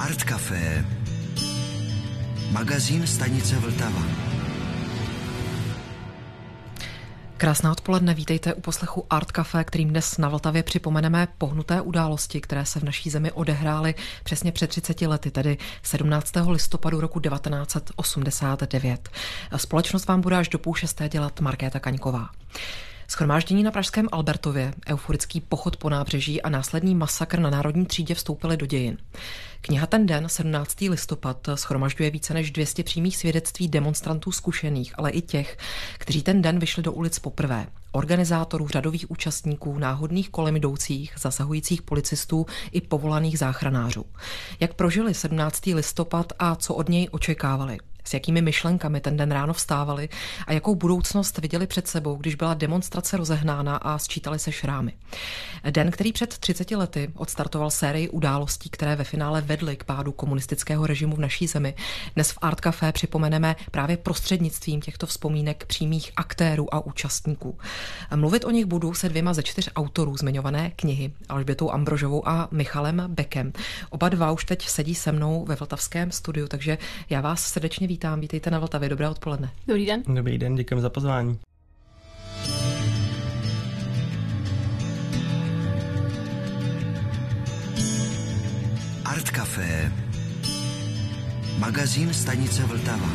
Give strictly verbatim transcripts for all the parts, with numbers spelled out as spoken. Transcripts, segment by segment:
Art Café, magazín stanice Vltava. Krásná odpoledne, vítejte u poslechu Art Café, kterým dnes na Vltavě připomeneme pohnuté události, které se v naší zemi odehrály přesně před třiceti lety, tedy sedmnáctého listopadu roku devatenáct set osmdesát devět. Společnost vám bude až do půl šesté dělat Markéta Kaňková. Shromáždění na pražském Albertově, euforický pochod po nábřeží a následný masakr na Národní třídě vstoupily do dějin. Kniha Ten den, sedmnáctého listopad, shromažďuje více než dvě stě přímých svědectví demonstrantů zkušených, ale i těch, kteří ten den vyšli do ulic poprvé. Organizátorů, řadových účastníků, náhodných kolem jdoucích, zasahujících policistů i povolaných záchranářů. Jak prožili sedmnáctého listopad a co od něj očekávali? S jakými myšlenkami ten den ráno vstávali a jakou budoucnost viděli před sebou, když byla demonstrace rozehnána a sčítaly se šrámy. Den, který před třiceti lety odstartoval sérii událostí, které ve finále vedly k pádu komunistického režimu v naší zemi, dnes v Art Café připomeneme právě prostřednictvím těchto vzpomínek přímých aktérů a účastníků. Mluvit o nich budu se dvěma ze čtyř autorů zmiňované knihy, Alžbětou Ambrožovou a Michalem Beckem. Oba dva už teď sedí se mnou ve vltavském studiu, takže já vás srdečně vítám. Vítejte na Vltavě. Dobré odpoledne. Dobrý den. Dobrý den, děkujeme za pozvání. Art Café, magazín stanice Vltava.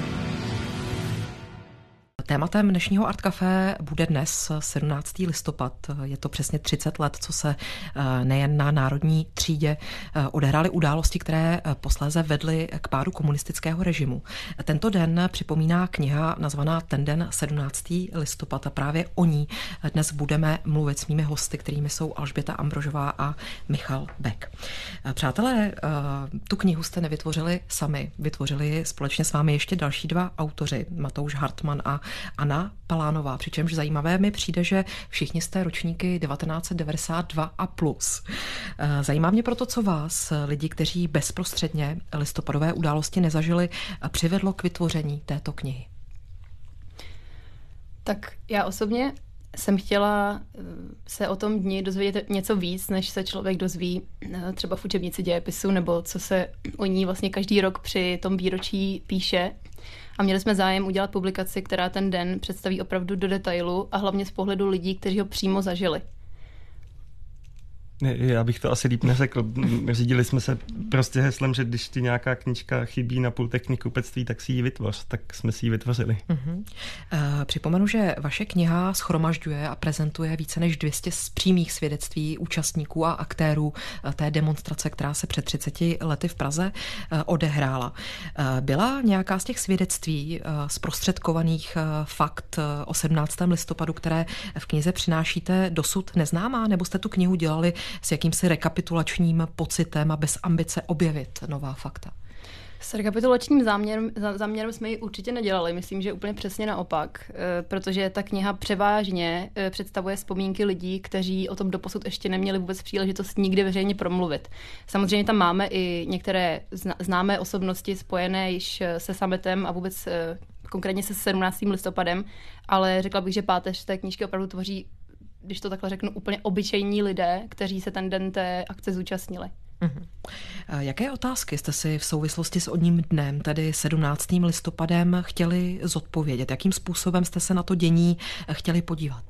Tématem dnešního Art Café bude dnes sedmnáctého listopad. Je to přesně třicet let, co se nejen na Národní třídě odehrály události, které posléze vedly k pádu komunistického režimu. Tento den připomíná kniha nazvaná Ten den, sedmnáctého listopad, a právě o ní dnes budeme mluvit s mými hosty, kterými jsou Alžběta Ambrožová a Michal Beck. Přátelé, tu knihu jste nevytvořili sami, vytvořili společně s vámi ještě další dva autoři, Matouš Hartmann a Anna Palánová, přičemž zajímavé mi přijde, že všichni jste ročníky devatenáct set devadesát dva a plus. Zajímá mě proto, co vás, lidi, kteří bezprostředně listopadové události nezažili, přivedlo k vytvoření této knihy. Tak já osobně jsem chtěla se o tom dni dozvědět něco víc, než se člověk dozví třeba v učebnici dějepisu, nebo co se o ní vlastně každý rok při tom výročí píše. A měli jsme zájem udělat publikaci, která ten den představí opravdu do detailu a hlavně z pohledu lidí, kteří ho přímo zažili. Já bych to asi líp neřekl. Řídili jsme se prostě heslem, že když ti nějaká knížka chybí na pultech knihkupectví, tak si ji vytvoř. Tak jsme si ji vytvořili. Uh-huh. Uh, připomenu, že vaše kniha shromažďuje a prezentuje více než dvě stě přímých svědectví účastníků a aktérů té demonstrace, která se před třiceti lety v Praze uh, odehrála. Uh, byla nějaká z těch svědectví uh, zprostředkovaných uh, fakt uh, o sedmnáctého listopadu, které v knize přinášíte, dosud neznámá, nebo jste tu knihu dělali s jakýmsi rekapitulačním pocitem a bez ambice objevit nová fakta? S rekapitulačním záměrem, záměrem jsme ji určitě nedělali. Myslím, že úplně přesně naopak, protože ta kniha převážně představuje vzpomínky lidí, kteří o tom doposud ještě neměli vůbec příležitost nikdy veřejně promluvit. Samozřejmě tam máme i některé známé osobnosti spojené již se sametem a vůbec konkrétně se sedmnáctým listopadem, ale řekla bych, že páteř té knížky opravdu tvoří, když to takhle řeknu, úplně obyčejní lidé, kteří se ten den té akce zúčastnili. Uhum. Jaké otázky jste si v souvislosti s oním dnem, tedy sedmnáctým listopadem, chtěli zodpovědět? Jakým způsobem jste se na to dění chtěli podívat?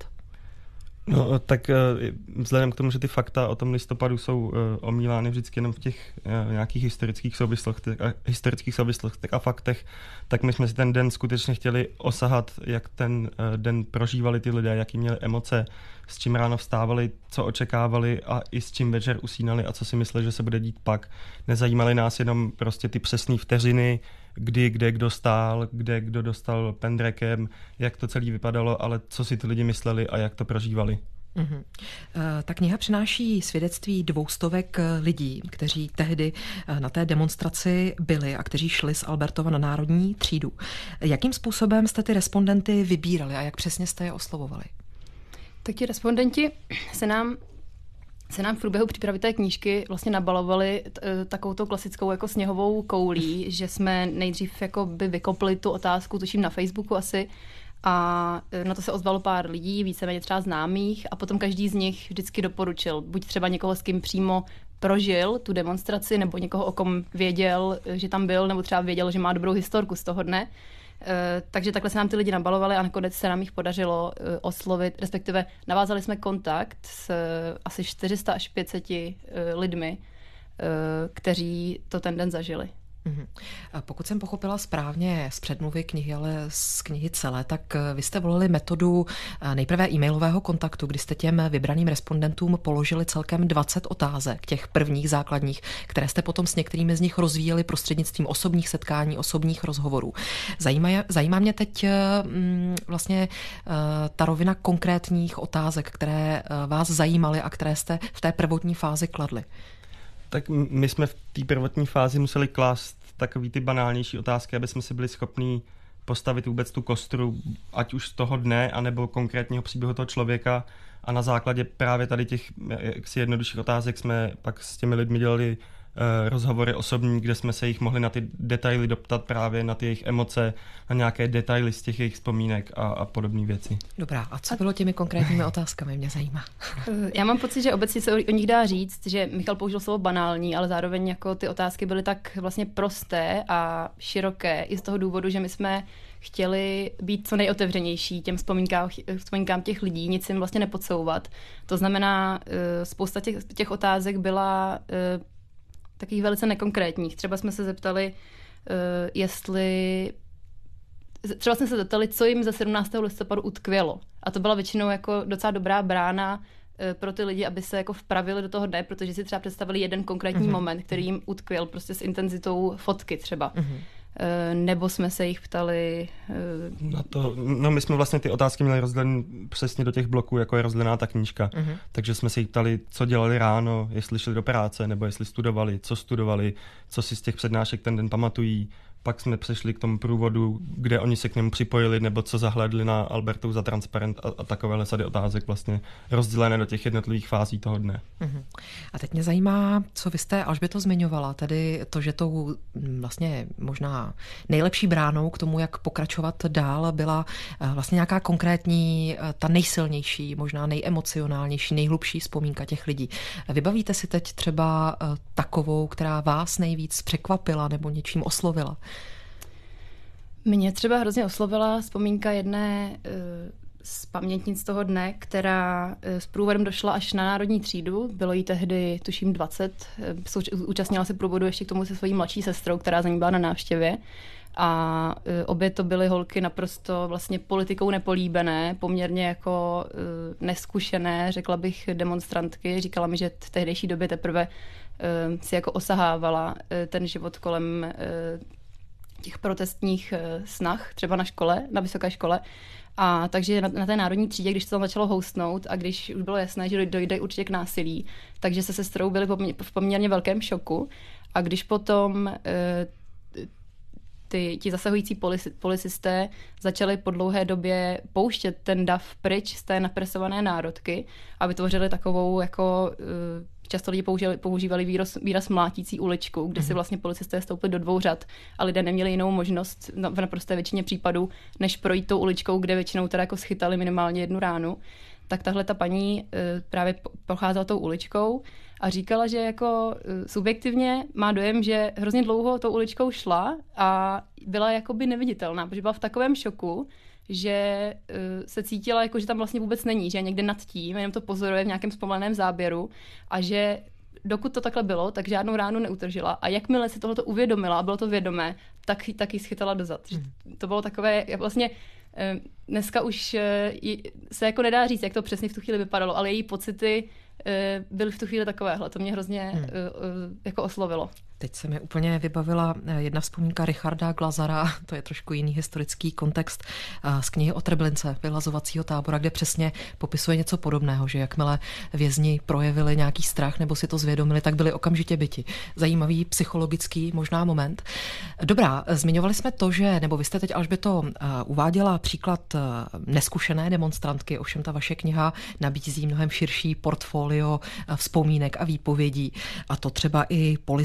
No, tak vzhledem k tomu, že ty fakta o tom listopadu jsou omílány vždycky jenom v těch nějakých historických souvislostech, historických souvislostech a faktech, tak my jsme si ten den skutečně chtěli osahat, jak ten den prožívali ty lidé, jaký měli emoce, s čím ráno vstávali, co očekávali a i s čím večer usínali a co si mysleli, že se bude dít pak. Nezajímaly nás jenom prostě ty přesné vteřiny, kdy, kde kdo stál, kde kdo dostal pendrekem, jak to celé vypadalo, ale co si ty lidi mysleli a jak to prožívali. Uhum. Ta kniha přináší svědectví dvoustovek lidí, kteří tehdy na té demonstraci byli a kteří šli z Albertova na Národní třídu. Jakým způsobem jste ty respondenty vybírali a jak přesně jste je oslovovali? Tak ti respondenti se nám se nám v průběhu přípravy té knížky vlastně nabalovali takovou tou klasickou jako sněhovou koulí, že jsme nejdřív jako by vykopli tu otázku, tuším na Facebooku asi, a na to se ozvalo pár lidí, víceméně třeba známých, a potom každý z nich vždycky doporučil buď třeba někoho, s kým přímo prožil tu demonstraci nebo někoho, o kom věděl, že tam byl, nebo třeba věděl, že má dobrou historku z toho dne. Takže takhle se nám ty lidi nabalovali a nakonec se nám jich podařilo oslovit, respektive navázali jsme kontakt s asi čtyři sta až pět set lidmi, kteří to ten den zažili. Mm-hmm. Pokud jsem pochopila správně z předmluvy knihy, ale z knihy celé, tak vy jste volili metodu nejprve e-mailového kontaktu, kdy jste těm vybraným respondentům položili celkem dvacet otázek, těch prvních základních, které jste potom s některými z nich rozvíjeli prostřednictvím osobních setkání, osobních rozhovorů. Zajímá, zajímá mě teď vlastně ta rovina konkrétních otázek, které vás zajímaly a které jste v té prvotní fázi kladli. Tak my jsme v té prvotní fázi museli klást takový ty banálnější otázky, aby jsme si byli schopní postavit vůbec tu kostru, ať už z toho dne, anebo konkrétního příběhu toho člověka. A na základě právě tady těch jaksi jednodušších otázek jsme pak s těmi lidmi dělali uh, rozhovory osobní, kde jsme se jich mohli na ty detaily doptat, právě na ty jejich emoce, na nějaké detaily z těch jejich vzpomínek a, a podobné věci. Dobrá, a co bylo těmi konkrétními otázkami, mě zajímá. Já mám pocit, že obecně se o, o nich dá říct, že Michal použil slovo banální, ale zároveň jako ty otázky byly tak vlastně prosté a široké i z toho důvodu, že my jsme chtěli být co nejotevřenější těm vzpomínkám, vzpomínkám těch lidí, nic jim vlastně nepodsouvat. To znamená, spousta těch, těch otázek byla takových velice nekonkrétních. Třeba jsme se zeptali, jestli Třeba jsme se zeptali, co jim za sedmnáctého listopadu utkvělo. A to byla většinou jako docela dobrá brána pro ty lidi, aby se jako vpravili do toho dne, protože si třeba představili jeden konkrétní mm-hmm. moment, který jim utkvěl prostě s intenzitou fotky třeba. Mm-hmm. Nebo jsme se jich ptali... Na to, no my jsme vlastně ty otázky měli rozdělené přesně do těch bloků, jako je rozdělená ta knížka. Mm-hmm. Takže jsme se jich ptali, co dělali ráno, jestli šli do práce, nebo jestli studovali, co studovali, co si z těch přednášek ten den pamatují. Pak jsme přešli k tomu průvodu, kde oni se k němu připojili, nebo co zahlédli na Albertu za transparent a, a takovéhle sady otázek vlastně rozdělené do těch jednotlivých fází toho dne. Uh-huh. A teď mě zajímá, co vy jste Alžběto zmiňovala, tedy to, že tou vlastně možná nejlepší bránou k tomu, jak pokračovat dál, byla vlastně nějaká konkrétní, ta nejsilnější, možná nejemocionálnější, nejhlubší vzpomínka těch lidí. Vybavíte si teď třeba takovou, která vás nejvíc překvapila nebo něčím oslovila? Mě třeba hrozně oslovila vzpomínka jedné uh, z pamětnic toho dne, která uh, s průvodem došla až na národní třídu. Bylo jí tehdy, tuším, dvacet. Uh, účastnila se průvodu ještě k tomu se svojí mladší sestrou, která za ní byla na návštěvě. A uh, obě to byly holky naprosto vlastně politikou nepolíbené, poměrně jako uh, neskušené, řekla bych, demonstrantky. Říkala mi, že v tehdejší době teprve uh, si jako osahávala uh, ten život kolem uh, těch protestních uh, snah, třeba na škole, na vysoké škole. A takže na, na té národní třídě, když to tam začalo hostnout a když už bylo jasné, že dojde určitě k násilí, takže se sestrou byli v poměrně velkém šoku. A když potom uh, ty, ti zasahující policisté začali po dlouhé době pouštět ten dav pryč z té napresované národky a vytvořili takovou jako... Uh, Často lidi používali, používali výraz, výraz mlátící uličku, kde si vlastně policisté stoupili do dvou řad a lidé neměli jinou možnost v naprosté většině případů, než projít tou uličkou, kde většinou teda jako schytali minimálně jednu ránu. Tak tahle ta paní právě procházela tou uličkou a říkala, že jako subjektivně má dojem, že hrozně dlouho tou uličkou šla a byla jakoby neviditelná, protože byla v takovém šoku, že uh, se cítila, jako, že tam vlastně vůbec není, že je někde nad tím, jenom to pozoruje v nějakém zpomaleném záběru a že dokud to takhle bylo, tak žádnou ránu neutržila a jakmile si tohoto uvědomila a bylo to vědomé, tak, tak ji schytala dozad. Hmm. To bylo takové, vlastně uh, dneska už uh, se jako nedá říct, jak to přesně v tu chvíli vypadalo, ale její pocity uh, byly v tu chvíli takovéhle. To mě hrozně hmm. uh, uh, jako oslovilo. Teď se mi úplně vybavila jedna vzpomínka Richarda Glazara, to je trošku jiný historický kontext, z knihy o Treblince, vyhlazovacího tábora, kde přesně popisuje něco podobného, že jakmile vězni projevili nějaký strach nebo si to zvědomili, tak byli okamžitě byti. Zajímavý psychologický možná moment. Dobrá, zmiňovali jsme to, že, nebo vy jste teď, Alžběto, uváděla příklad neskušené demonstrantky, ovšem ta vaše kniha nabízí mnohem širší portfolio vzpomínek a výpovědí, a to třeba i policistů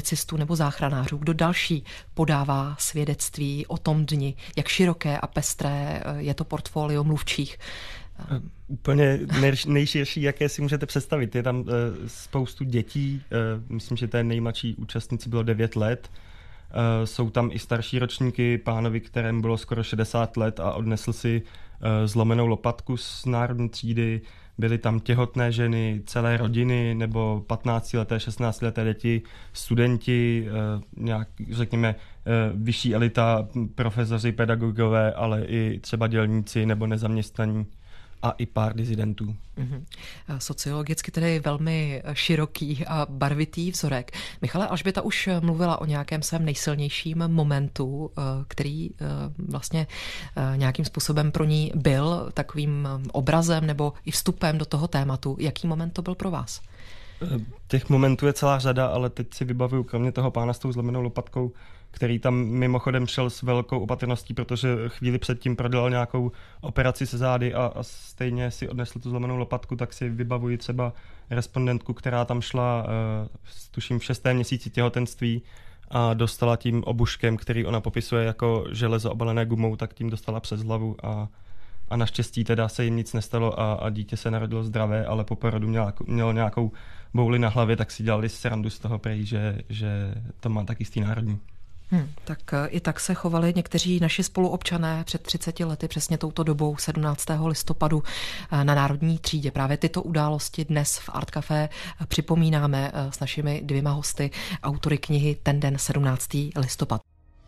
nebo záchranářů. Kdo další podává svědectví o tom dni? Jak široké a pestré je to portfolio mluvčích? Úplně nejširší, jaké si můžete představit. Je tam spoustu dětí, myslím, že té nejmladší účastnici bylo devět let. Jsou tam i starší ročníky, pánovi, kterém bylo skoro šedesát let a odnesl si zlomenou lopatku z národní třídy. Byly tam těhotné ženy, celé rodiny nebo patnáctileté, šestnáctileté děti, studenti, nějak, řekněme, vyšší elita, profesoři, pedagogové, ale i třeba dělníci nebo nezaměstnaní. A i pár dizidentů. Mm-hmm. Sociologicky tedy velmi široký a barvitý vzorek. Michale, Alžběta už mluvila o nějakém svém nejsilnějším momentu, který vlastně nějakým způsobem pro ní byl takovým obrazem nebo i vstupem do toho tématu. Jaký moment to byl pro vás? Těch momentů je celá řada, ale teď si vybavuju kromě toho pána s tou zlomenou lopatkou, který tam mimochodem šel s velkou opatrností, protože chvíli předtím prodělal nějakou operaci se zády a, a stejně si odnesl tu zlomenou lopatku, tak si vybavuji třeba respondentku, která tam šla, uh, tuším v šestém měsíci těhotenství a dostala tím obuškem, který ona popisuje jako železo obalené gumou, tak tím dostala přes hlavu a, a naštěstí teda se jim nic nestalo a, a dítě se narodilo zdravé, ale po porodu mělo, mělo nějakou bouli na hlavě, tak si dělali srandu z toho prej, že, že to má tak jistý národní. Hmm, tak i tak se chovali někteří naši spoluobčané před třiceti lety, přesně touto dobou sedmnáctého listopadu na Národní třídě. Právě tyto události dnes v Art Café připomínáme s našimi dvěma hosty, autory knihy Ten den sedmnáctého listopad.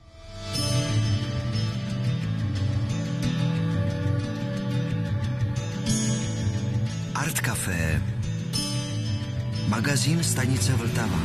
Art Café, magazín stanice Vltava.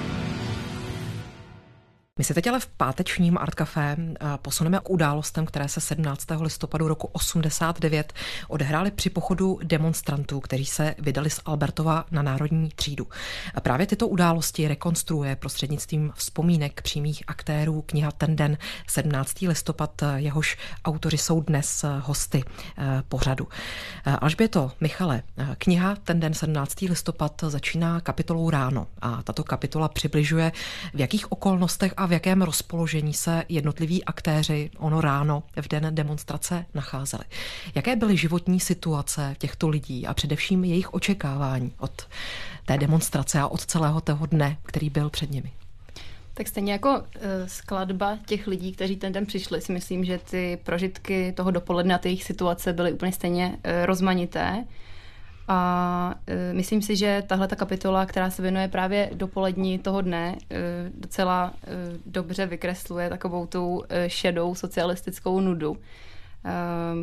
My se teď ale v pátečním Art Café posuneme k událostem, které se sedmnáctého listopadu roku osmdesát devět odehrály při pochodu demonstrantů, kteří se vydali z Albertova na Národní třídu. A právě tyto události rekonstruuje prostřednictvím vzpomínek přímých aktérů kniha Ten den sedmnáctého listopad, jehož autoři jsou dnes hosty pořadu. Alžběto, Michale, kniha Ten den sedmnáctého listopad začíná kapitolou Ráno a tato kapitola přibližuje, v jakých okolnostech a v jakém rozpoložení se jednotliví aktéři ono ráno v den demonstrace nacházeli. Jaké byly životní situace těchto lidí a především jejich očekávání od té demonstrace a od celého toho dne, který byl před nimi? Tak stejně jako uh, skladba těch lidí, kteří ten den přišli, si myslím, že ty prožitky toho dopoledne a ty jejich situace byly úplně stejně uh, rozmanité. A e, myslím si, že tahle ta kapitola, která se věnuje právě dopolední toho dne, e, docela e, dobře vykresluje takovou tu e, šedou socialistickou nudu. E,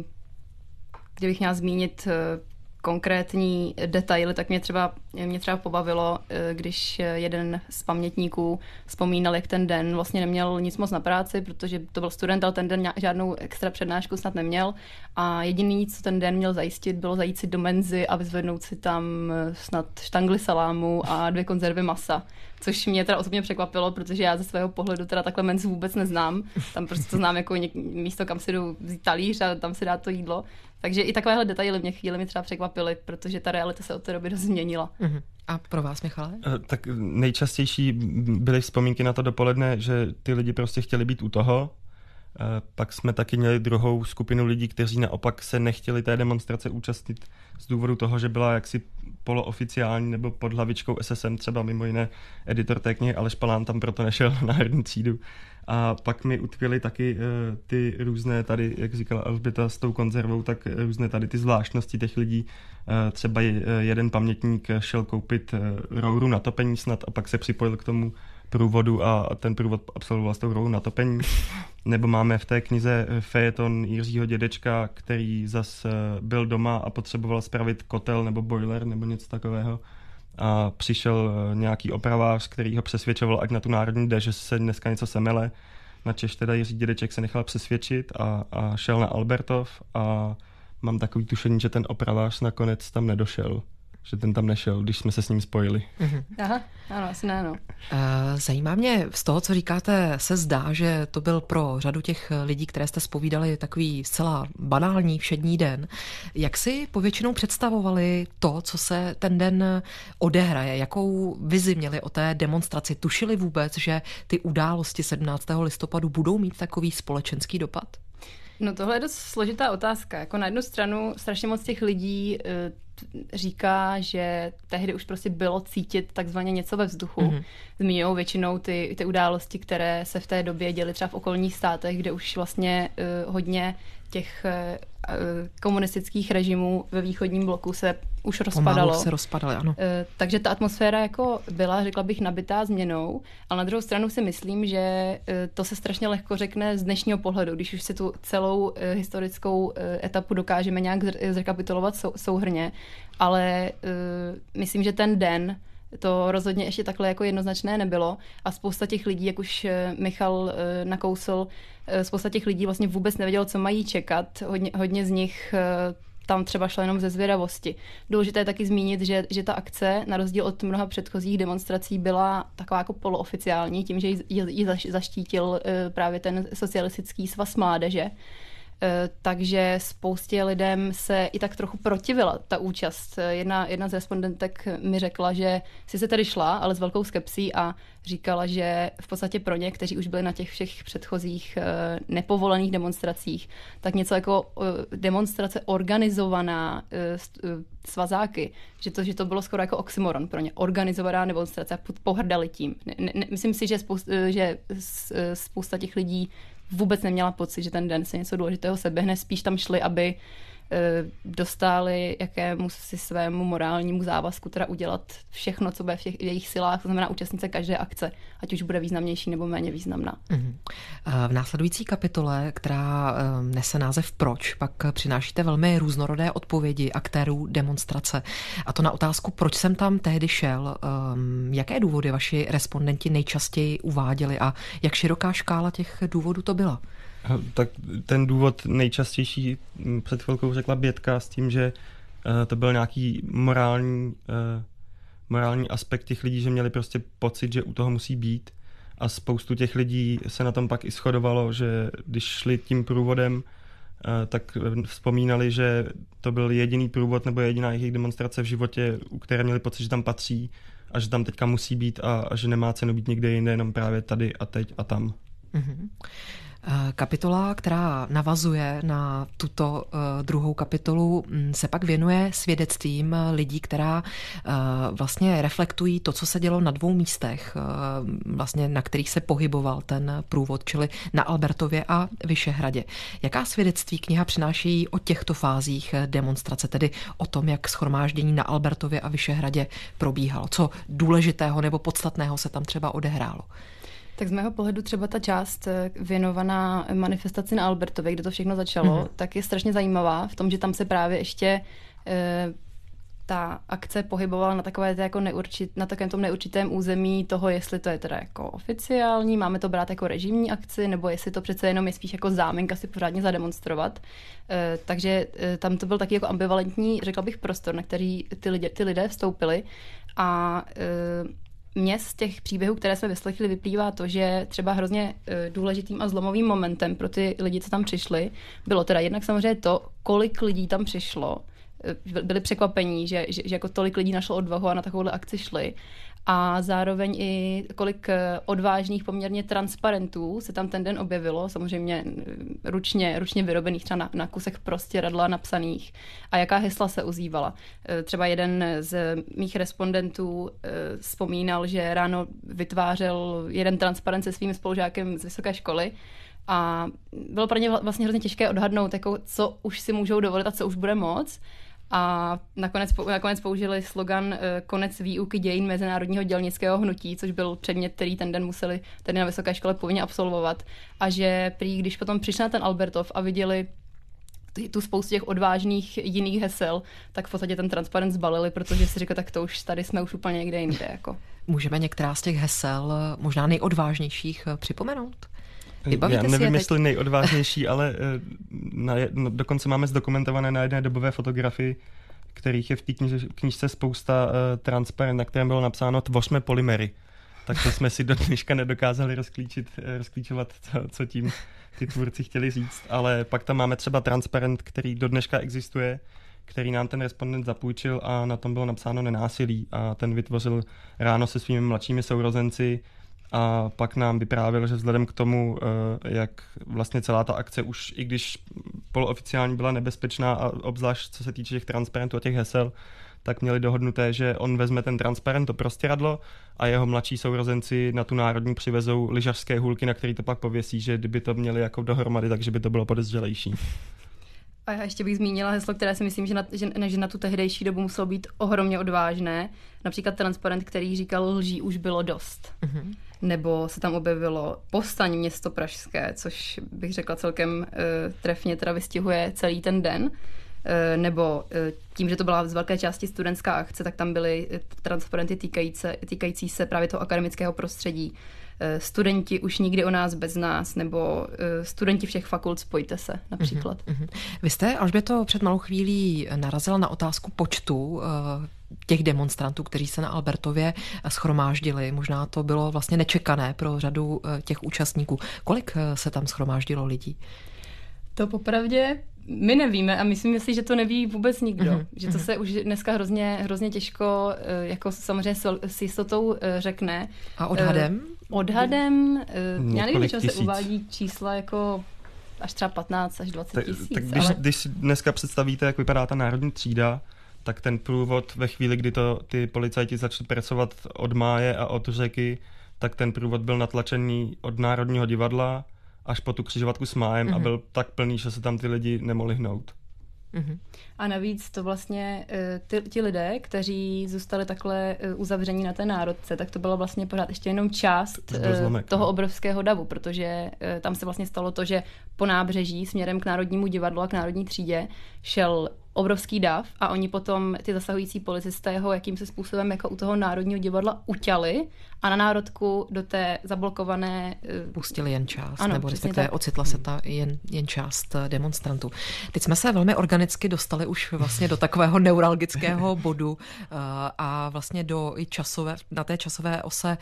kdybych měla zmínit e, konkrétní detaily, tak mě třeba, mě třeba pobavilo, když jeden z pamětníků vzpomínal, jak ten den vlastně neměl nic moc na práci, protože to byl student, ale ten den žádnou extra přednášku snad neměl a jediný, co ten den měl zajistit, bylo zajít si do menzy a vyzvednout si tam snad štangli salámu a dvě konzervy masa. Což mě teda osobně překvapilo, protože já ze svého pohledu teda takhle menzu vůbec neznám. Tam prostě to znám jako něk- místo, kam si jdu vzít talíř a tam si dát to jídlo. Takže i takovéhle detaily mě chvíli mi třeba překvapily, protože ta realita se od té doby dost změnila. Uh-huh. A pro vás, Michale? Tak nejčastější byly vzpomínky na to dopoledne, že ty lidi prostě chtěli být u toho. Pak jsme taky měli druhou skupinu lidí, kteří naopak se nechtěli té demonstrace účastnit z důvodu toho, že byla jaksi polooficiální nebo pod hlavičkou S S M, třeba mimo jiné editor té knihy Aleš Palán tam proto nešel na Národní třídu. A pak mi utkvěly taky uh, ty různé tady, jak říkala Alžběta s tou konzervou, tak různé tady ty zvláštnosti těch lidí. Uh, třeba je, jeden pamětník šel koupit uh, rouru na topení snad a pak se připojil k tomu průvodu a ten průvod absolvoval s tou rourou na topení. Nebo máme v té knize fejeton Jiřího dědečka, který zas byl doma a potřeboval spravit kotel nebo boiler nebo něco takového. A přišel nějaký opravář, který ho přesvědčoval, ať na tu národní jde, že se dneska něco semele. Načež teda Jiří dědeček se nechal přesvědčit a, a šel na Albertov a mám takový tušení, že ten opravář nakonec tam nedošel. že ten tam nešel, když jsme se s ním spojili. Mm-hmm. Aha, ano, asi ne, no. Zajímá mě, z toho, co říkáte, se zdá, že to byl pro řadu těch lidí, které jste zpovídali, takový zcela banální všední den. Jak si povětšinou představovali to, co se ten den odehraje? Jakou vizi měli o té demonstraci? Tušili vůbec, že ty události sedmnáctého listopadu budou mít takový společenský dopad? No tohle je dost složitá otázka. Jako na jednu stranu strašně moc těch lidí říká, že tehdy už prostě bylo cítit takzvaně něco ve vzduchu. Mm-hmm. Zmiňují většinou ty, ty události, které se v té době děly třeba v okolních státech, kde už vlastně uh, hodně těch uh, komunistických režimů ve východním bloku se už rozpadalo. Pomalu se rozpadaly, ano. Uh, takže ta atmosféra jako byla, řekla bych, nabitá změnou, ale na druhou stranu si myslím, že uh, to se strašně lehko řekne z dnešního pohledu, když už si tu celou uh, historickou uh, etapu dokážeme nějak zrekapitulovat sou, souhrně, ale uh, myslím, že ten den to rozhodně ještě takhle jako jednoznačné nebylo a spousta těch lidí, jak už Michal nakousl, spousta těch lidí vlastně vůbec nevědělo, co mají čekat. Hodně, hodně z nich tam třeba šlo jenom ze zvědavosti. Důležité je taky zmínit, že, že ta akce, na rozdíl od mnoha předchozích demonstrací, byla taková jako polooficiální, tím, že ji, ji zaštítil právě ten socialistický svaz mládeže. Takže spoustě lidem se i tak trochu protivila ta účast. Jedna, jedna z respondentek mi řekla, že si se tady šla, ale s velkou skepsí a říkala, že v podstatě pro ně, kteří už byli na těch všech předchozích nepovolených demonstracích, tak něco jako demonstrace organizovaná svazáky, že to, že to bylo skoro jako oxymoron pro ně. Organizovaná demonstrace a pohrdali tím. Ne, ne, myslím si, že spousta, že spousta těch lidí vůbec neměla pocit, že ten den se něco důležitého seběhne, spíš tam šli, aby dostali jakému si svému morálnímu závazku teda udělat všechno, co bude v, těch, v jejich silách, to znamená účastnice každé akce, ať už bude významnější nebo méně významná. V následující kapitole, která nese název Proč, pak přinášíte velmi různorodé odpovědi aktérů demonstrace. A to na otázku, proč jsem tam tehdy šel, jaké důvody vaši respondenti nejčastěji uváděli a jak široká škála těch důvodů to byla? Tak ten důvod nejčastější před chvilkou řekla Bětka s tím, že to byl nějaký morální, morální aspekt těch lidí, že měli prostě pocit, že u toho musí být a spoustu těch lidí se na tom pak i shodovalo, že když šli tím průvodem, tak vzpomínali, že to byl jediný průvod nebo jediná jejich demonstrace v životě, u které měli pocit, že tam patří a že tam teďka musí být a, a že nemá cenu být někde jinde, jenom právě tady a teď a tam. Mm-hmm. Kapitola, která navazuje na tuto uh, druhou kapitolu, se pak věnuje svědectvím lidí, která uh, vlastně reflektují to, co se dělo na dvou místech, uh, vlastně na kterých se pohyboval ten průvod, čili na Albertově a Vyšehradě. Jaká svědectví kniha přináší o těchto fázích demonstrace, tedy o tom, jak shromáždění na Albertově a Vyšehradě probíhalo? Co důležitého nebo podstatného se tam třeba odehrálo? Tak z mého pohledu třeba ta část věnovaná manifestaci na Albertově, kde to všechno začalo, mm-hmm. tak je strašně zajímavá v tom, že tam se právě ještě e, ta akce pohybovala na takové jako neurčit, na takovém tom neurčitém území toho, jestli to je teda jako oficiální, máme to brát jako režimní akci, nebo jestli to přece jenom je spíš jako záminka si pořádně zademonstrovat. E, takže e, tam to byl taky jako ambivalentní, řekla bych, prostor, na který ty lidé, ty lidé vstoupili a e, mně z těch příběhů, které jsme vyslechli, vyplývá to, že třeba hrozně důležitým a zlomovým momentem pro ty lidi, co tam přišli, bylo teda jednak samozřejmě to, kolik lidí tam přišlo. Byli překvapení, že, že, že jako tolik lidí našlo odvahu a na takovouhle akci šli. A zároveň i kolik odvážných poměrně transparentů se tam ten den objevilo, samozřejmě ručně, ručně vyrobených, třeba na, na kusech prostěradla napsaných. A jaká hesla se ozývala. Třeba jeden z mých respondentů vzpomínal, že ráno vytvářel jeden transparent se svým spolužákem z vysoké školy a bylo pro ně vlastně hrozně těžké odhadnout, jako, co už si můžou dovolit a co už bude moc. A nakonec, nakonec použili slogan konec výuky dějin mezinárodního dělnického hnutí, což byl předmět, který ten den museli tady na vysoké škole povinně absolvovat. A že prý, když potom přišli na ten Albertov a viděli tu spoustu těch odvážných jiných hesel, tak v podstatě ten transparent zbalili, protože si řekl, tak to už tady jsme už úplně někde jinde. Jako. Můžeme některá z těch hesel, možná nejodvážnějších, připomenout? Vybavíte Já nevím, jestli nejodvážnější, ale na, no, dokonce máme zdokumentované na jedné dobové fotografii, kterých je v té kniž- knižce spousta uh, transparent, na kterém bylo napsáno tvořme polymery. Tak to jsme si do dneška nedokázali rozklíčit, rozklíčovat, co, co tím ty tvůrci chtěli říct, ale pak tam máme třeba transparent, který do dneška existuje, který nám ten respondent zapůjčil a na tom bylo napsáno nenásilí a ten vytvořil ráno se svými mladšími sourozenci a pak nám vyprávěl, že vzhledem k tomu, jak vlastně celá ta akce už, i když polooficiální byla nebezpečná a obzvlášť co se týče těch transparentů a těch hesel, tak měli dohodnuté, že on vezme ten transparent, to prostěradlo a jeho mladší sourozenci na tu národní přivezou lyžařské hůlky, na který to pak pověsí, že kdyby to měli jako dohromady, takže by to bylo podezřelejší. A já ještě bych zmínila heslo, které si myslím, že na, že, že na tu tehdejší dobu muselo být ohromně odvážné. Například transparent, který říkal lží už bylo dost. Mm-hmm. Nebo se tam objevilo povstaň město pražské, což bych řekla celkem uh, trefně teda vystihuje celý ten den. Uh, nebo uh, tím, že to byla z velké části studentská akce, tak tam byly transparenty týkající, týkající se právě toho akademického prostředí. Studenti už nikdy o nás bez nás, nebo studenti všech fakult spojte se například. Mm-hmm. Vy jste, Alžběto, před malou chvílí narazila na otázku počtu těch demonstrantů, kteří se na Albertově schromáždili. Možná to bylo vlastně nečekané pro řadu těch účastníků. Kolik se tam schromáždilo lidí? To popravdě my nevíme a myslím si, že to neví vůbec nikdo. Mm-hmm. Že to se už dneska hrozně, hrozně těžko jako samozřejmě s jistotou řekne. A odhadem? Odhadem, já nevím, že se uvádí čísla jako až třeba patnáct až dvacet tisíc. Tak když, ale... když si dneska představíte, jak vypadá ta národní třída, tak ten průvod ve chvíli, kdy to ty policajti začali presovat od Máje a od Řeky, tak ten průvod byl natlačený od Národního divadla až po tu křižovatku s Májem mm-hmm. a byl tak plný, že se tam ty lidi nemohli hnout. Mm-hmm. A navíc to vlastně ty, ti lidé, kteří zůstali takhle uzavření na té národce, tak to byla vlastně pořád ještě jenom část zlomek, toho no. obrovského davu, protože tam se vlastně stalo to, že po nábřeží směrem k Národnímu divadlu a k Národní třídě šel obrovský dav a oni potom ty zasahující policisté ho jakýmsi způsobem jako u toho Národního divadla uťali a na národku do té zablokované... Pustili jen část, ano, nebo respektive ocitla se ta jen, jen část demonstrantů. Teď jsme se velmi organicky dostali už vlastně do takového neuralgického bodu a vlastně do i časové, na té časové ose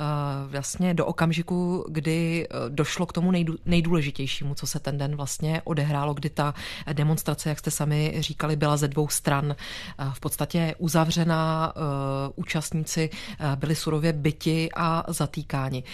vlastně do okamžiku, kdy došlo k tomu nejdůležitějšímu, co se ten den vlastně odehrálo, kdy ta demonstrace, jak jste sami říkali, byla ze dvou stran v podstatě uzavřená, účastníci byli surově byti a zatýkáni.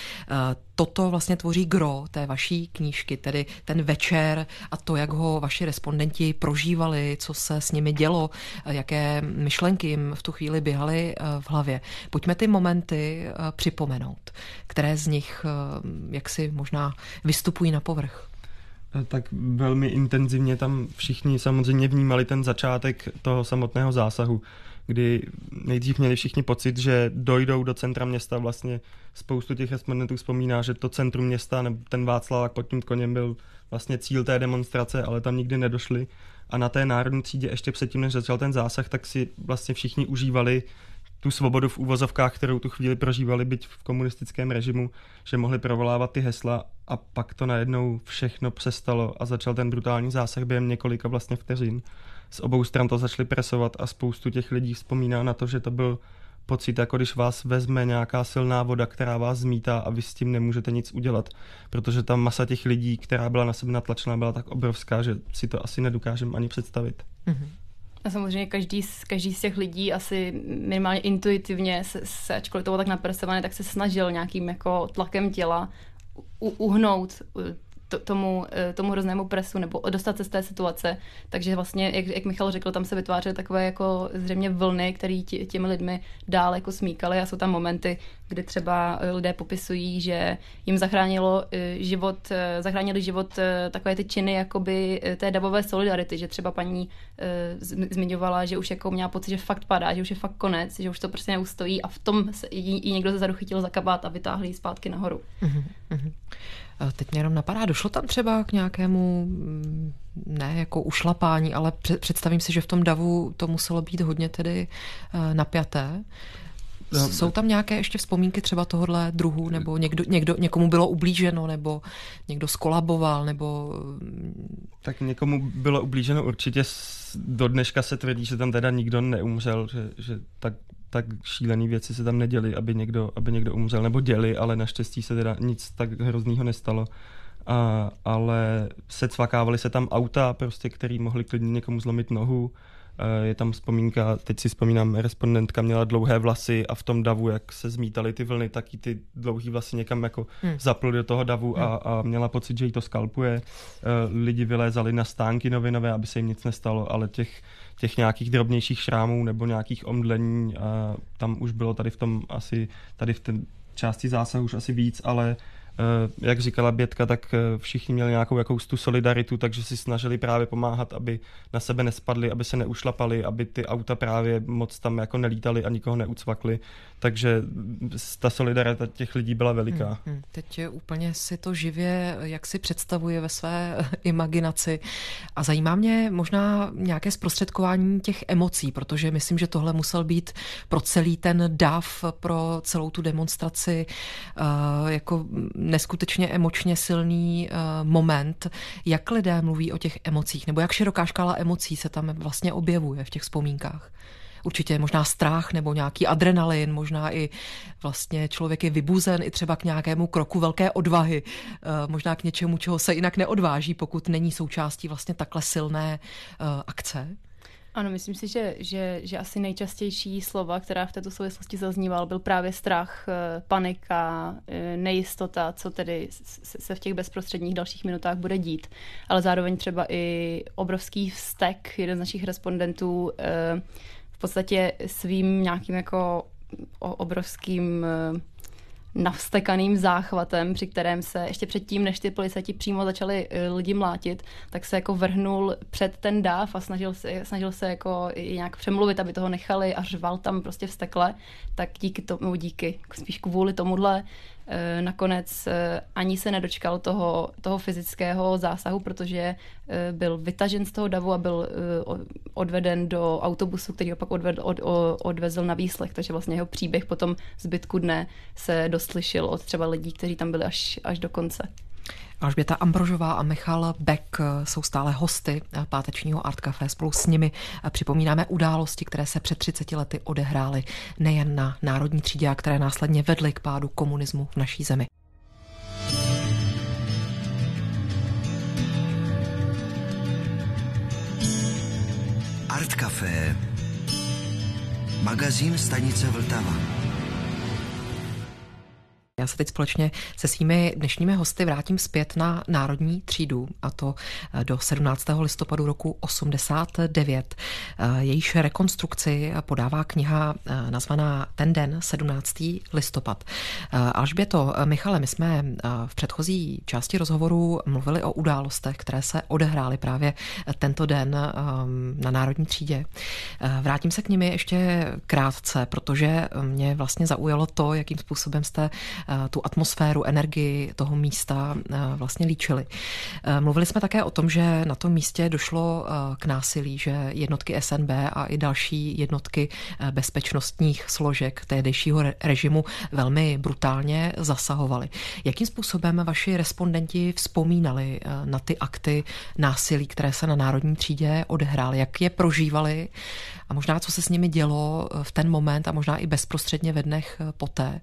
Toto vlastně tvoří gro té vaší knížky, tedy ten večer a to, jak ho vaši respondenti prožívali, co se s nimi dělo, jaké myšlenky jim v tu chvíli běhaly v hlavě. Pojďme ty momenty připomenout, které z nich jaksi možná vystupují na povrch. Tak velmi intenzivně tam všichni samozřejmě vnímali ten začátek toho samotného zásahu, kdy nejdřív měli všichni pocit, že dojdou do centra města. Vlastně spoustu těch respondentů vzpomíná, že to centrum města, nebo ten Václavák pod tím koněm byl vlastně cíl té demonstrace, ale tam nikdy nedošli. A na té národní třídě ještě předtím, než začal ten zásah, tak si vlastně všichni užívali tu svobodu v úvozovkách, kterou tu chvíli prožívali, byť v komunistickém režimu, že mohli provolávat ty hesla a pak to najednou všechno přestalo a začal ten brutální zásah během několika vlastně vteřin. Z obou stran to začali presovat a spoustu těch lidí vzpomíná na to, že to byl pocit, jako když vás vezme nějaká silná voda, která vás zmítá a vy s tím nemůžete nic udělat, protože ta masa těch lidí, která byla na sebe natlačená, byla tak obrovská, že si to asi nedokážeme ani představit. Mm-hmm. A samozřejmě každý z, každý z těch lidí asi minimálně intuitivně se, se ačkoliv to bylo tak napresované, tak se snažil nějakým jako tlakem těla u, uhnout to, tomu, tomu hroznému presu nebo dostat se z té situace. Takže vlastně, jak, jak Michal řekl, tam se vytvářely takové jako zřejmě vlny, které tě, těmi lidmi dál jako smíkaly a jsou tam momenty, kdy třeba lidé popisují, že jim zachránilo život, zachránili život takové ty činy jakoby té davové solidarity, že třeba paní zmiňovala, že už jako měla pocit, že fakt padá, že už je fakt konec, že už to prostě neustojí a v tom se, jí někdo zezadu chytil za kabát a vytáhl ji zpátky nahoru. Mm-hmm. Teď mě jenom napadá, došlo tam třeba k nějakému, ne jako ušlapání, ale představím si, že v tom davu to muselo být hodně tedy napjaté. Jsou tam nějaké ještě vzpomínky třeba tohohle druhu, nebo někdo, někdo, někomu bylo ublíženo, nebo někdo skolaboval, nebo... Tak někomu bylo ublíženo určitě. Do dneška se tvrdí, že tam teda nikdo neumřel, že, že tak, tak šílený věci se tam neděly, aby někdo, aby někdo umřel, nebo děli, ale naštěstí se teda nic tak hroznýho nestalo. A, ale se cvakávaly se tam auta, prostě, který mohli klidně někomu zlomit nohu. Je tam vzpomínka, teď si vzpomínám, respondentka měla dlouhé vlasy a v tom davu, jak se zmítaly ty vlny, taky ty dlouhý vlasy někam jako hmm. zaply do toho davu hmm. a, a měla pocit, že jí to skalpuje. Lidi vylézali na stánky novinové, aby se jim nic nestalo, ale těch, těch nějakých drobnějších šrámů nebo nějakých omdlení tam už bylo tady v tom asi, tady v té části zásahu už asi víc, ale jak říkala Bětka, tak všichni měli nějakou jakous tu solidaritu, takže si snažili právě pomáhat, aby na sebe nespadli, aby se neušlapali, aby ty auta právě moc tam jako nelítaly a nikoho neucvakli. Takže ta solidarita těch lidí byla veliká. Hmm, hmm. Teď úplně si to živě, jak si představuje ve své imaginaci. A zajímá mě možná nějaké zprostředkování těch emocí, protože myslím, že tohle musel být pro celý ten dav, pro celou tu demonstraci uh, jako neskutečně emočně silný uh, moment. Jak lidé mluví o těch emocích, nebo jak široká škála emocí se tam vlastně objevuje v těch vzpomínkách? Určitě možná strach nebo nějaký adrenalin, možná i vlastně člověk je vybuzen i třeba k nějakému kroku velké odvahy, uh, možná k něčemu, čeho se jinak neodváží, pokud není součástí vlastně takhle silné uh, akce. Ano, myslím si, že, že, že asi nejčastější slova, která v této souvislosti zaznívala, byl právě strach, panika, nejistota, co tedy se v těch bezprostředních dalších minutách bude dít. Ale zároveň třeba i obrovský vztek. Jeden z našich respondentů v podstatě svým nějakým jako obrovským navstekaným záchvatem, při kterém se ještě předtím, než ty policajti přímo začali lidi mlátit, tak se jako vrhnul před ten dáv a snažil se, snažil se jako nějak přemluvit, aby toho nechali a řval tam prostě vztekle, tak díky tomu, díky, spíš kvůli tomuhle, nakonec ani se nedočkal toho, toho fyzického zásahu, protože byl vytažen z toho davu a byl odveden do autobusu, který opak odvedl, od, odvezl na výslech, takže vlastně jeho příběh potom zbytku dne se doslyšel od třeba lidí, kteří tam byli až, až do konce. Alžběta Ambrožová a Michal Beck jsou stále hosty pátečního Art Café. Spolu s nimi připomínáme události, které se před třiceti lety odehrály nejen na Národní třídě, a které následně vedly k pádu komunismu v naší zemi. Art Café, magazín stanice Vltava. Já se teď společně se svými dnešními hosty vrátím zpět na Národní třídu, a to do sedmnáctého listopadu roku osmdesát devět. Jejíž rekonstrukci podává kniha nazvaná Ten den, sedmnáctého listopad. Alžběto, Michale, my jsme v předchozí části rozhovoru mluvili o událostech, které se odehrály právě tento den na Národní třídě. Vrátím se k nimi ještě krátce, protože mě vlastně zaujalo to, jakým způsobem jste tu atmosféru, energii toho místa vlastně líčili. Mluvili jsme také o tom, že na tom místě došlo k násilí, že jednotky S N B a i další jednotky bezpečnostních složek tehdejšího režimu velmi brutálně zasahovaly. Jakým způsobem vaši respondenti vzpomínali na ty akty násilí, které se na Národní třídě odehrály? Jak je prožívali a možná co se s nimi dělo v ten moment a možná i bezprostředně ve dnech poté?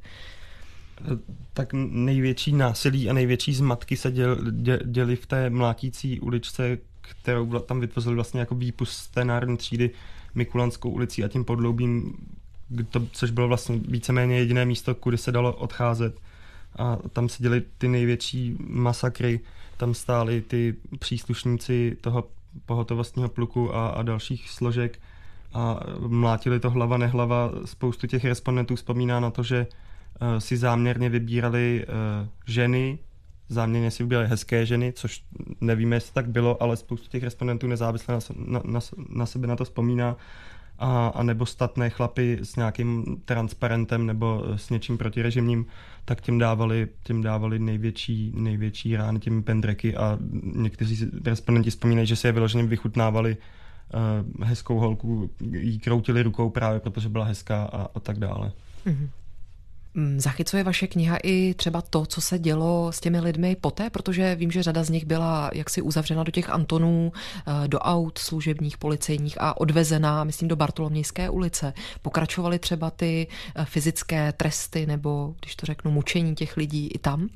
Tak největší násilí a největší zmatky se děl, dě, děly v té mlátící uličce, kterou tam vytvořili vlastně jako výpust z té Národní třídy Mikulanskou ulicí a tím podloubím, to, což bylo vlastně víceméně jediné místo, kudy se dalo odcházet. A tam se děly ty největší masakry, tam stáli ty příslušníci toho pohotovostního pluku a, a dalších složek a mlátili to hlava nehlava. Spoustu těch respondentů vzpomíná na to, že si záměrně vybírali uh, ženy, záměrně si vybírali hezké ženy, což nevíme, jestli tak bylo, ale spoustu těch respondentů nezávisle na, na, na, na sebe na to vzpomíná, a, a nebo statné chlapy s nějakým transparentem nebo s něčím protirežimním, tak tím dávali, tím dávali největší, největší rány, tím pendreky, a někteří respondenti vzpomínají, že si je vyloženě vychutnávali uh, hezkou holku, jí kroutili rukou právě, protože byla hezká a, a tak dále. Mm-hmm. Zachycuje vaše kniha i třeba to, co se dělo s těmi lidmi poté, protože vím, že řada z nich byla jaksi uzavřena do těch Antonů, do aut služebních, policejních a odvezená, myslím, do Bartolomějské ulice. Pokračovaly třeba ty fyzické tresty nebo, když to řeknu, mučení těch lidí i tam?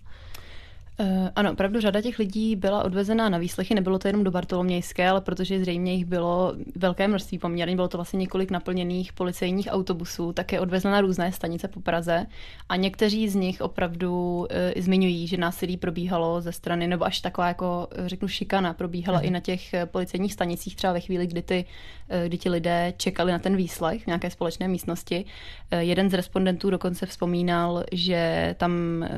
Ano, opravdu řada těch lidí byla odvezená na výslechy, nebylo to jenom do Bartolomějské, ale protože zřejmě jich bylo velké množství poměrně, bylo to vlastně několik naplněných policejních autobusů, tak je odvezena na různé stanice po Praze a někteří z nich opravdu e, zmiňují, že násilí probíhalo ze strany, nebo až taková jako, řeknu, šikana probíhala hmm. i na těch policejních stanicích, třeba ve chvíli, kdy, ty, kdy ti lidé čekali na ten výslech v nějaké společné místnosti. E, jeden z respondentů dokonce vzpomínal, že tam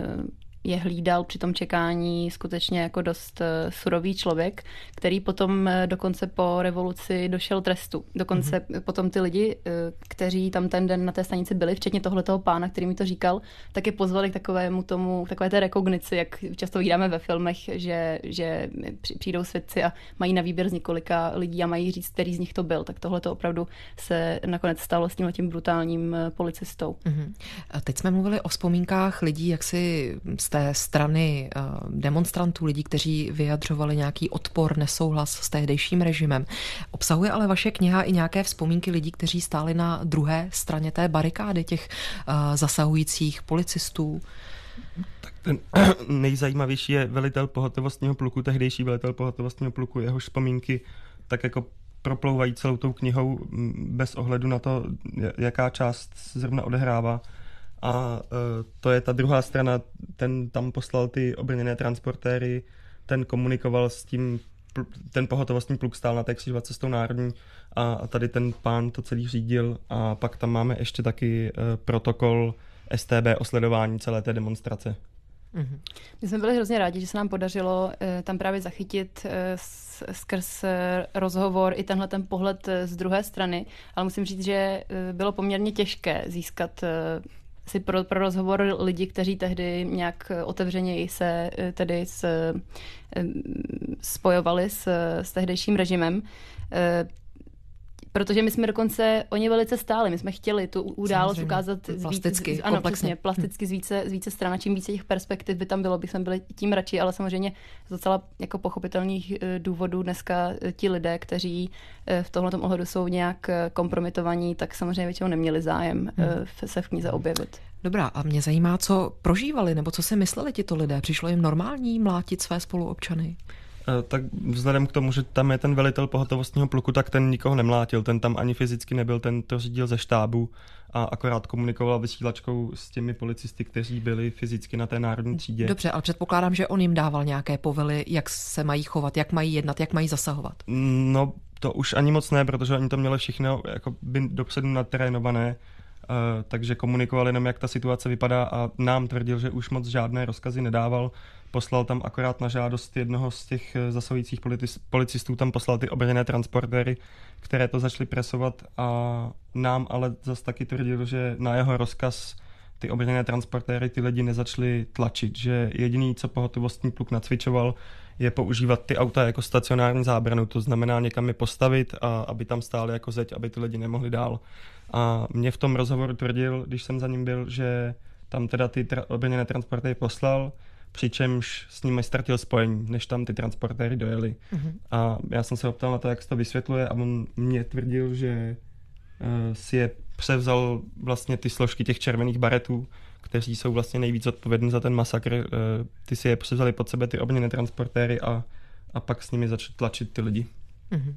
je hlídal při tom čekání skutečně jako dost surový člověk, který potom dokonce po revoluci došel trestu. Dokonce mm-hmm. potom ty lidi, kteří tam ten den na té stanici byli, včetně tohletoho pána, který mi to říkal, tak je pozvali k takovému tomu, k takové té rekognici, jak často vidíme ve filmech, že, že přijdou svědci a mají na výběr z několika lidí a mají říct, který z nich to byl. Tak tohle to opravdu se nakonec stalo s tímhletím brutálním policistou. Mm-hmm. A teď jsme mluvili o vzpomínkách lidí, jak si té strany demonstrantů, lidí, kteří vyjadřovali nějaký odpor, nesouhlas s tehdejším režimem. Obsahuje ale vaše kniha i nějaké vzpomínky lidí, kteří stáli na druhé straně té barikády, těch uh, zasahujících policistů? Tak ten nejzajímavější je velitel pohotovostního pluku, tehdejší velitel pohotovostního pluku, jehož vzpomínky tak jako proplouvají celou tou knihou bez ohledu na to, jaká část zrovna odehrává. A uh, to je ta druhá strana, ten tam poslal ty obrněné transportéry, ten komunikoval s tím, ten pohotovostní pluk stál na té křižovatce cestou národní a, a tady ten pán to celý řídil a pak tam máme ještě taky uh, protokol S T B o sledování celé té demonstrace. Mm-hmm. My jsme byli hrozně rádi, že se nám podařilo uh, tam právě zachytit uh, s, skrz uh, rozhovor i tenhle ten pohled uh, z druhé strany, ale musím říct, že uh, bylo poměrně těžké získat uh, si pro, pro rozhovor lidi, kteří tehdy nějak otevřeněji se tedy s, spojovali s, s tehdejším režimem. Protože my jsme dokonce o ně velice stáli. My jsme chtěli tu událost Samozřejmě. ukázat plasticky, více, ano, přesně, plasticky z více, z více stran. A čím více těch perspektiv by tam bylo, bychom byli tím radši, ale samozřejmě z docela jako pochopitelných důvodů dneska ti lidé, kteří v tomhletom ohledu jsou nějak kompromitovaní, tak samozřejmě většinou neměli zájem hmm. se v knize objevit. Dobrá, a mě zajímá, co prožívali, nebo co si mysleli tito lidé? Přišlo jim normální mlátit své spoluobčany? Tak vzhledem k tomu, že tam je ten velitel pohotovostního pluku, tak ten nikoho nemlátil, ten tam ani fyzicky nebyl, ten to řídil ze štábu a akorát komunikoval vysílačkou s těmi policisty, kteří byli fyzicky na té národní třídě. Dobře, ale předpokládám, že on jim dával nějaké povely, jak se mají chovat, jak mají jednat, jak mají zasahovat. No, to už ani moc ne, protože oni to měli všechno jako by dopředu natrénované, uh, takže komunikoval jenom, jak ta situace vypadá a nám tvrdil, že už moc žádné rozkazy nedával. Poslal tam akorát na žádost jednoho z těch zasahujících policistů, tam poslal ty obrněné transportéry, které to začaly presovat a nám ale zase taky tvrdil, že na jeho rozkaz ty obrněné transportéry ty lidi nezačali tlačit, že jediný, co pohotovostní pluk nacvičoval, je používat ty auta jako stacionární zábranu, to znamená někam je postavit a aby tam stáli jako zeď, aby ty lidi nemohli dál. A mě v tom rozhovoru tvrdil, když jsem za ním byl, že tam teda ty tra- obrněné transportéry poslal, přičemž s nimi ztratil spojení, než tam ty transportéry dojeli. Mm-hmm. A já jsem se optal na to, jak se to vysvětluje a on mě tvrdil, že uh, si je převzal vlastně ty složky těch červených baretů, kteří jsou vlastně nejvíc odpovědní za ten masakr. Uh, ty si je převzali pod sebe ty obrněné transportéry a, a pak s nimi začali tlačit ty lidi. Mm-hmm.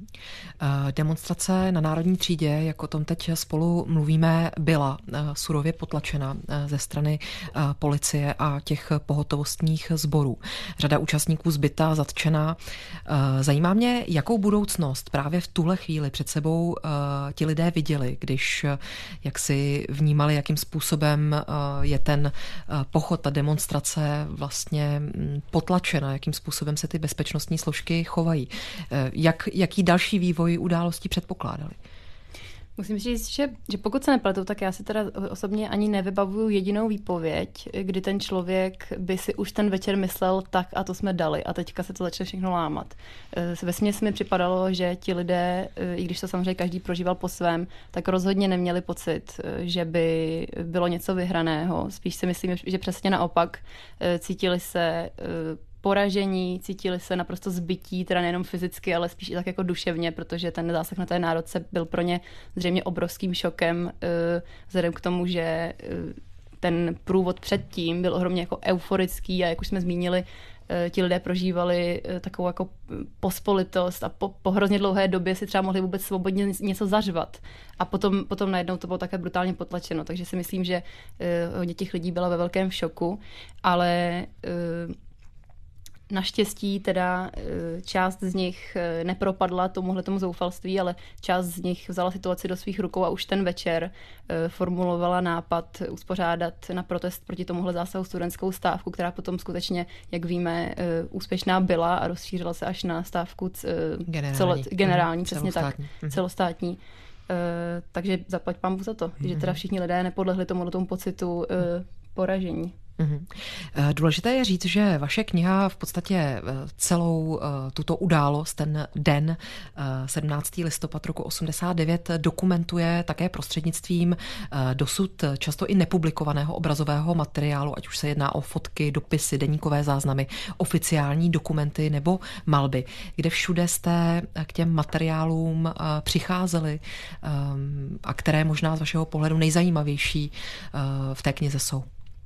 Demonstrace na Národní třídě, jak o tom teď spolu mluvíme, byla surově potlačena ze strany policie a těch pohotovostních sborů. Řada účastníků zbyta, zatčená. Zajímá mě, jakou budoucnost právě v tuhle chvíli před sebou ti lidé viděli, když jak si vnímali, jakým způsobem je ten pochod, ta demonstrace vlastně potlačena, jakým způsobem se ty bezpečnostní složky chovají. Jak, jaký další vývoj událostí předpokládali? Musím říct, že, že pokud se nepletu, tak já si teda osobně ani nevybavuju jedinou výpověď, kdy ten člověk by si už ten večer myslel tak a to jsme dali a teďka se to začne všechno lámat. Vesměs mi připadalo, že ti lidé, i když to samozřejmě každý prožíval po svém, tak rozhodně neměli pocit, že by bylo něco vyhraného. Spíš si myslím, že přesně naopak cítili se poražení, cítili se naprosto zbytí, teda nejenom fyzicky, ale spíš i tak jako duševně, protože ten zásah na té národce byl pro ně zřejmě obrovským šokem, vzhledem k tomu, že ten průvod předtím byl ohromně jako euforický a jak už jsme zmínili, ti lidé prožívali takovou jako pospolitost a po, po hrozně dlouhé době si třeba mohli vůbec svobodně něco zařvat. A potom, potom najednou to bylo také brutálně potlačeno. Takže si myslím, že hodně těch lidí bylo ve velkém šoku, ale naštěstí teda část z nich nepropadla tomuhle tomu zoufalství, ale část z nich vzala situaci do svých rukou a už ten večer formulovala nápad uspořádat na protest proti tomuhle zásahu studentskou stávku, která potom skutečně, jak víme, úspěšná byla a rozšířila se až na stávku generální, celo, generální mm, přesně tak, mm. celostátní. Uh, takže zaplať pánbůh za to, mm. že teda všichni lidé nepodlehli tomuhle tomu pocitu uh, poražení. Uhum. Důležité je říct, že vaše kniha v podstatě celou tuto událost, ten den sedmnáctého listopad roku osmdesát devět dokumentuje také prostřednictvím dosud často i nepublikovaného obrazového materiálu, ať už se jedná o fotky, dopisy, deníkové záznamy, oficiální dokumenty nebo malby, kde všude jste k těm materiálům přicházeli a které možná z vašeho pohledu nejzajímavější v té knize jsou.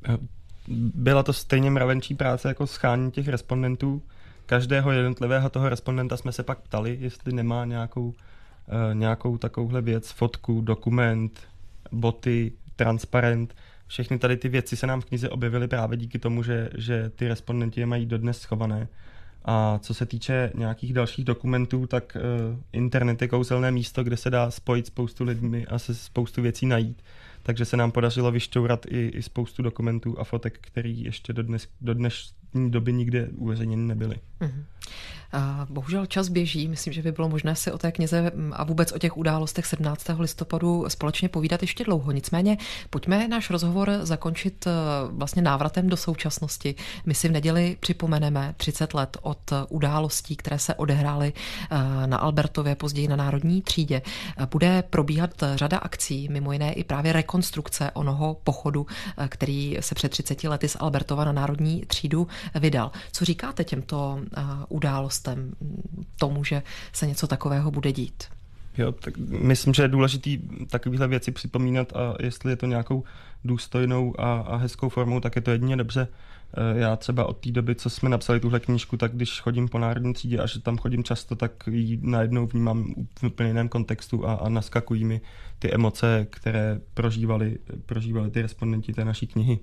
Byla to stejně mravenčí práce jako schání těch respondentů. Každého jednotlivého toho respondenta jsme se pak ptali, jestli nemá nějakou, uh, nějakou takovouhle věc, fotku, dokument, boty, transparent. Všechny tady ty věci se nám v knize objevily právě díky tomu, že, že ty respondenti je mají dodnes schované. A co se týče nějakých dalších dokumentů, tak uh, internet je kouzelné místo, kde se dá spojit spoustu lidmi a se spoustu věcí najít. Takže se nám podařilo vyšťourat i, i spoustu dokumentů a fotek, které ještě do, dnes, do dnešní doby nikde uveřejněny nebyly. Mm-hmm. Bohužel čas běží. Myslím, že by bylo možné si o té knize a vůbec o těch událostech sedmnáctého listopadu společně povídat ještě dlouho. Nicméně pojďme náš rozhovor zakončit vlastně návratem do současnosti. My si v neděli připomeneme třicet let od událostí, které se odehrály na Albertově, později na Národní třídě. Bude probíhat řada akcí, mimo jiné i právě rekonstrukce onoho pochodu, který se před třiceti lety z Albertova na Národní třídu vydal. Co říkáte těmto událostem, tomu, že se něco takového bude dít? Jo, tak myslím, že je důležitý takovéhle věci připomínat a jestli je to nějakou důstojnou a, a hezkou formou, tak je to jedině dobře. Já třeba od té doby, co jsme napsali tuhle knížku, tak když chodím po Národní třídě a že tam chodím často, tak ji najednou vnímám v úplně jiném kontextu a, a naskakují mi ty emoce, které prožívali, prožívali ty respondenti té naší knihy.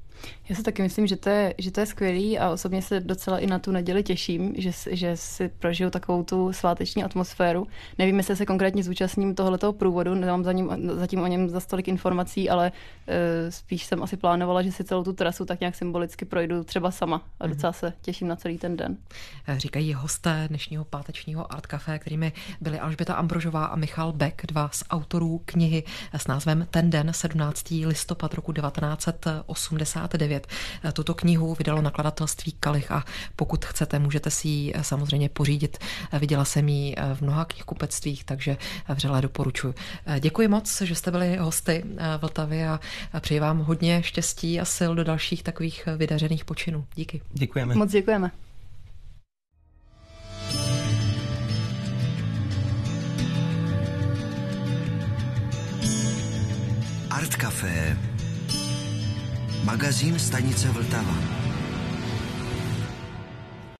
Já si taky myslím, že to je, že to je skvělý a osobně se docela i na tu neděli těším, že, že si prožiju takovou tu sváteční atmosféru. Nevím, jestli se konkrétně zúčastním tohletoho průvodu, nemám za ním, zatím o něm za tolik informací, ale uh, spíš jsem asi plánovala, že si celou tu trasu tak nějak symbolicky projdu třeba sama a docela se těším na celý ten den. Říkají hosté dnešního pátečního Art Café, kterými byli Alžběta Ambrožová a Michal Beck, dva z autorů knihy s názvem Ten den, sedmnáctého listopad roku devatenáct set osmdesát devět. Tuto knihu vydalo nakladatelství Kalich a pokud chcete, můžete si ji samozřejmě pořídit. Viděla jsem ji v mnoha knihkupectvích, takže vřele doporučuji. Děkuji moc, že jste byli hosty Vltavy a přeji vám hodně štěstí a sil do dalších takových vydařených počinů. Díky. Děkujeme. Moc děkujeme. Art Café. Magazín stanice Vltava.